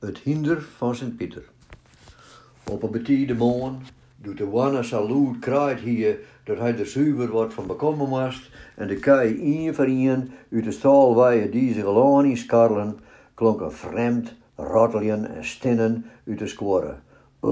Het hinder van Sint-Pieter. Op een betiede morgen doet de wanne zo luid kraait hier dat hij er zuiver wordt van bekomen moest en de kei één voor één uit de stal waar je die zich al in skarlen klonken vreemd rotteljen en stinnen uit de scoren.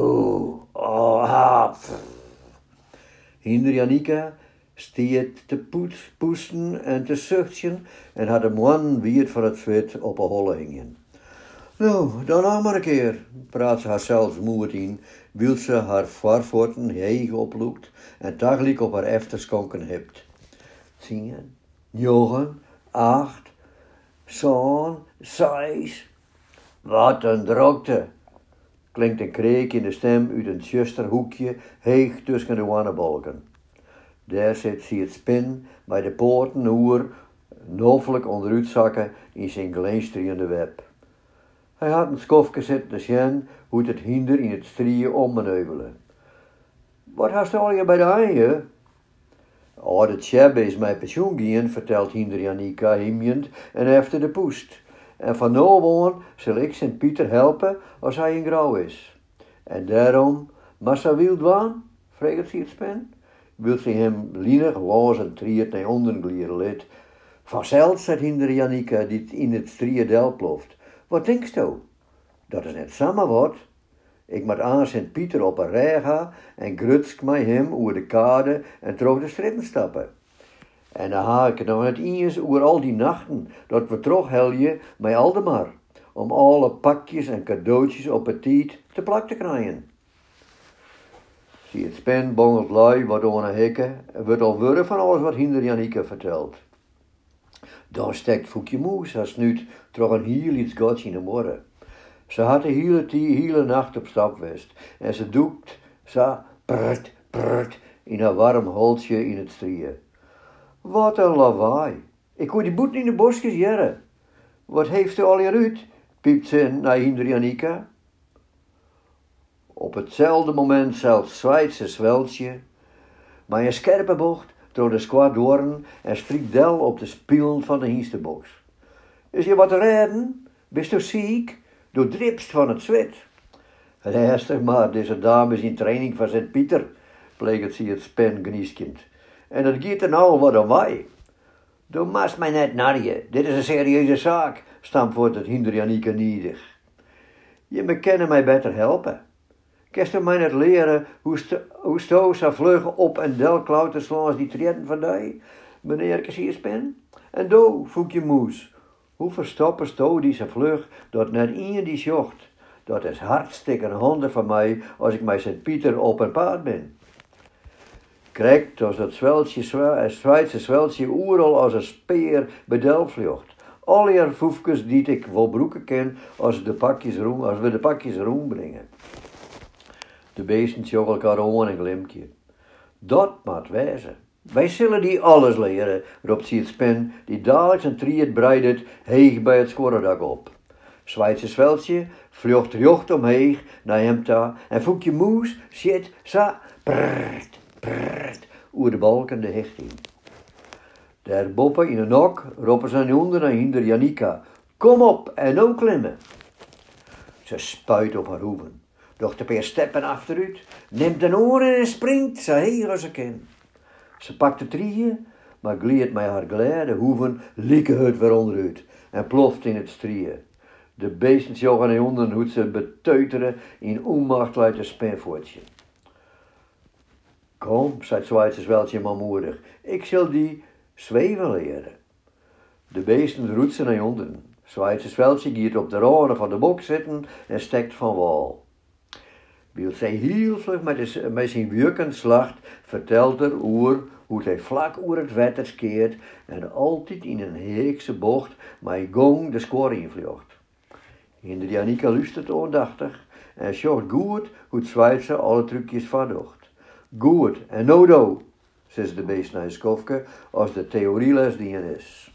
Hinder Janika stiet te poesten en te zuchtjen en had de man wierd van het zwet op een holle hingen. Nou, dan nog maar een keer, praat ze haarzelfs moed in, wil ze haar voorvoeten heeg oploekt en tegelijk op haar efterskonken hebt. 10, 9, 8, 7, 6. Wat een drokte, klinkt een kreek in de stem uit een zusterhoekje heeg tussen de wannebalken. Daar zit ze het spin bij de poorten oer, noffelijk onderuit zakken in zijn glinsterende web. Hij had een skofje zitten zien hoe het hinder in het strieën ommeneuvelen. Wat hast al je bij de hanje? Oh, de tjebbe is mijn pensioen gien, vertelt hinder Janika himjend en hefte de poest. En van nu aan zal ik Sint-Pieter helpen als hij in grauw is. En daarom, massa wild waan? Vreegt ze het spin. Wilt ze hem lienig los en triert naar onder glieren lid. Vanzelfs, zegt hinder Janika, die in het strieën del ploft. Wat denkst u? Dat is net samen wat. Ik moet aan Sint-Pieter op een rij gaan en grutsk mij hem over de kade en terug de stritten stappen. En dan haal ik het nog net eens over al die nachten dat we terugheljen met Aldemar, om alle pakjes en cadeautjes op het tijd te plak te krijgen. Zie het spin bongelt lui wat onder hekken en wordt al worden van alles wat hinder Janika vertelt. Dan steekt Foekje Moes als nu toch een heel iets gods in de morgen. Ze had de hele nacht op stap geweest en ze doekt zo prrt in haar warm holtje in het strieën. Wat een lawaai. Ik hoor die boet in de bosjes jaren. Wat heeft u al hieruit? Piept ze naar hinder Janika. Op hetzelfde moment zelfs zwaait ze zweltje, maar een scherpe bocht door de skwadoren en strikt del op de spielen van de hienstebox. Is je wat te redden? Bist u ziek? Du dripst van het zwet. Rustig maar, deze dame is in training van Sint-Pieter, pleegt ze het spin gnieskind. En het gaat er nou wat om wij. Du mast mij net narje, dit is een serieuze zaak, stampvoort het hinder Janika niedig. Je me kennen mij beter helpen. Kerst u mij net leren hoe sto zo vlug op en del klauter slaan als die treden van die, meneer Kassierspin? En do, Foekje Moes, hoe verstoppen sto die zo vlug dat net in die zocht? Dat is hartstikke handen van mij als ik bij Sint-Pieter op een paard ben. Krekt als dat Zweedse zweltje oeral als een speer bedel vlucht. Al je voefkes die ik wel broeken ken als we de pakjes roem brengen. De beesten sjoggen elkaar aan een glimpje. Dat moet wezen. Wij zullen die alles leren, roept ze het spin, die dadelijk zijn triet breidt heeg bij het scoredak op. Zweedse zweltje vlucht jocht omheeg naar hem toe en Foekje Moes zit sa prrt oer de balken de hecht in. Daar boppen in een nok roepen ze onder naar hinder Janika. Kom op en nou klimmen. Ze spuit op haar hoeven. Doch de paar steppen achteruit, neemt de oren en springt zo heeg als ze kan. Ze pakt de trieën, maar gliet met haar glijde hoeven lieke het weer onderuit en ploft in het strieën. De beesten joggen naar onder hoe ze beteuteren in onmacht uit de spinvoortje. Kom, zei het Zweedse zweltje manmoedig, ik zal die zweven leren. De beesten roetsen naar onder. Zweedse zweltje giet op de randen van de bok zitten en stekt van wal. Wil zij heel vlug met zijn wurkenslacht vertelt er hoe hij vlak oer het wetter skeert en altijd in een heekse bocht met gong de score invlucht. Hinder Janika luistert aandachtig en sjocht goed hoe het Zweedse alle trucjes verdocht. Goed, en no do, zegt de beest naar skofke als de theorieles die er is.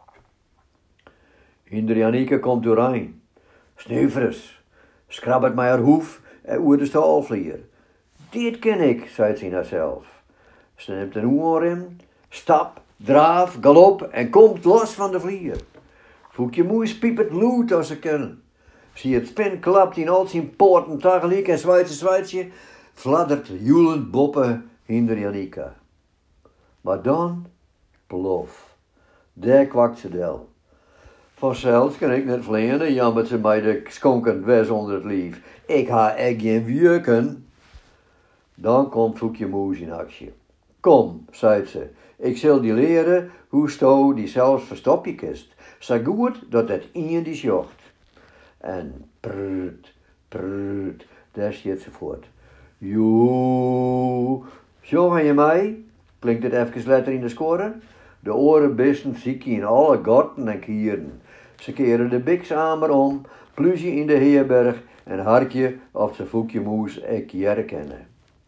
Hinder Janika komt doorheen. Snuivers, schrabbert mij haar hoef en oer de stalvlier. Dit ken ik, zei ze in haarzelf. Ze neemt een oor in, stap, draaf, galop en komt los van de vlier. Foekje Moes piepert lood als ze kunnen. Zie het spin klapt in al zijn poorten tegelijk en zwaitje, fladdert joelend boppen hinder Janika. Maar dan, plof, daar kwakt ze del. Vanzelfs kan ik net vleenen, jammert ze mij de skonkend wes onder het lief. Ik ha echt geen wjukken. Dan komt Foekje Moes in actie. Kom, zei ze, ik zal die leren hoe sto die zelfs verstopje kist. Zo goed dat het in die jocht. En prut, daar zit ze voort. Joe, zo ga je mij? Klinkt het even letter in de score? De oren bisten ziek in alle gotten en kieren. Ze keren de biksamer om, plusje in de herberg en harkje of ze Foekje Moes ik jere kennen.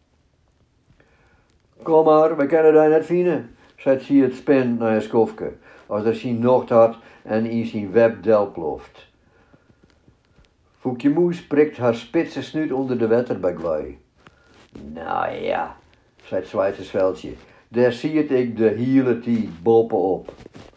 Kom maar, we kennen daar net vinden, zei ze het spin naar een skofke, als er zijn nocht had en in zijn web del ploft. Foekje Moes prikt haar spitse snuit onder de wetterbekwaai. Nou ja, zei het Zwitsersveldje, daar ziet ik de hele tijd bovenop.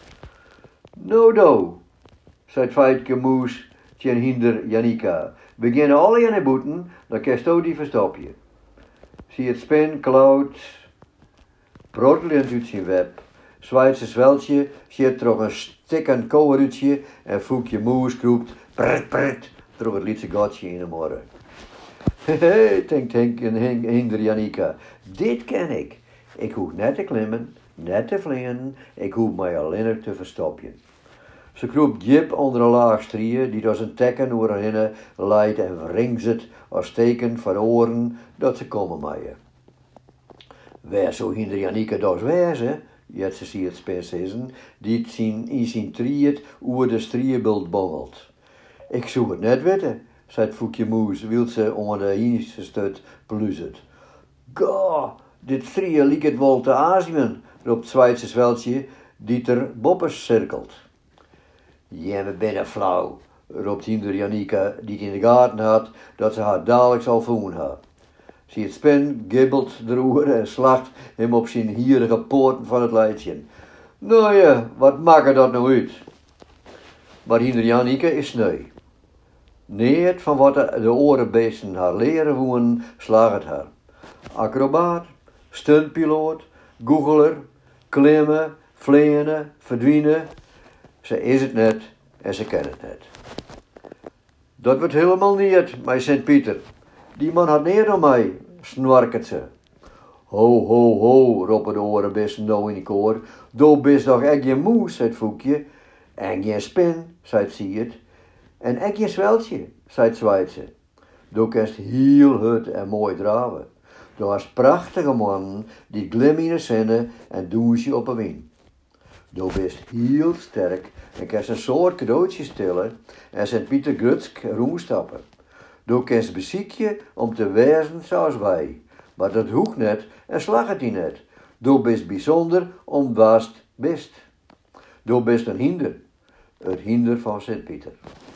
No, zei het Foekje Moes tjen hinder Janika. Beginnen alle in de boeten, dan kerst ook die verstopje. Zie het spin klauwt, protelend uit zijn web. Zwitsersveldje ziet toch een stikkend koeruitje en Foekje Moes kroept pret, door het lietse gatje in de morgen. Hehe, denkt hinder Janika, dit ken ik. Ik hoef net te klimmen, net te vliegen, ik hoef mij alleen te verstopjen. Ze kroept jip onder een laag strieën die als een tekken door haar leidt en wringt het als teken voor oren dat ze komen maaien. Waar zo hinder Janika dus wezen, jet ze zie het spinsissen, die in zijn triet oer de strieëbult bongelt. Ik zou het net weten, zei het Foekje Moes, wilt ze onder de hienste stut pluzet. Ga, dit strieën liek het wel te azemen, roept het Zwitsersveldje, die ter boppes cirkelt. Jemme binnen flauw, roept hinder Janika, die het in de gaten had dat ze haar dadelijk zal voelen had. Zie het spin, gibbelt de roer en slacht hem op zijn hierige poorten van het leidje. Nou ja, wat maakt dat nou uit? Maar hinder Janika is sneu. Niet van wat de orenbeesten haar leren woen, slaagt het haar. Acrobaat, stuntpiloot, googler, klimmen, vleenen, verdwijnen. Ze is het net en ze kent het net. Dat wordt helemaal niet, mij Sint-Pieter. Die man had neer dan mij, snorket ze. Ho, roepen de orenbeesten nou in de koor. Do bist toch echt je moes, zei het Foekje. En je spin, zei het Siert. En ek je zweltje, zei het Zwijtse. Do kerst heel hut en mooi draven. Do was prachtige mannen die glimmen in de zinnen en douchen op een wien. Do bist heel sterk en kerst een soort cadeautje stillen en Sint-Pieter Grutsk roemstappen. Do kerst beziekje om te wezen zoals wij. Maar dat hoeft net en slag het die net. Do bist bijzonder omdat bist. Do bist een hinder. Het hinder van Sint-Pieter.